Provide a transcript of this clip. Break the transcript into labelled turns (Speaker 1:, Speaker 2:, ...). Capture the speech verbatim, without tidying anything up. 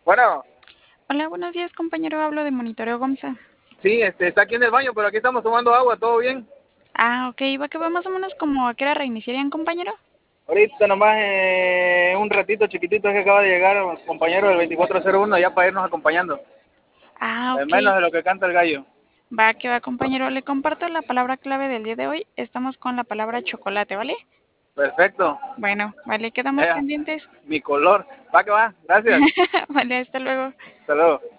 Speaker 1: Bueno,
Speaker 2: Hola, buenos días, compañero. Hablo de Monitoreo Gomsa.
Speaker 1: sí, este, está aquí en el baño, pero aquí estamos tomando agua, ¿todo bien?
Speaker 2: Ah, ok. Va que va más o menos como a qué hora reiniciarían, compañero.
Speaker 1: Ahorita nomás eh, un ratito chiquitito es que acaba de llegar el compañero del veinticuatro cero uno ya para irnos acompañando.
Speaker 2: Ah,
Speaker 1: Eh,
Speaker 2: ok.
Speaker 1: menos de lo que canta el gallo.
Speaker 2: Va que va, compañero. Le comparto la palabra clave del día de hoy. Estamos con la palabra chocolate, ¿vale?
Speaker 1: Perfecto.
Speaker 2: Bueno, vale, quedamos
Speaker 1: Eh,
Speaker 2: pendientes.
Speaker 1: mi color. Va que va, gracias.
Speaker 2: Vale, hasta luego.
Speaker 1: Hasta luego.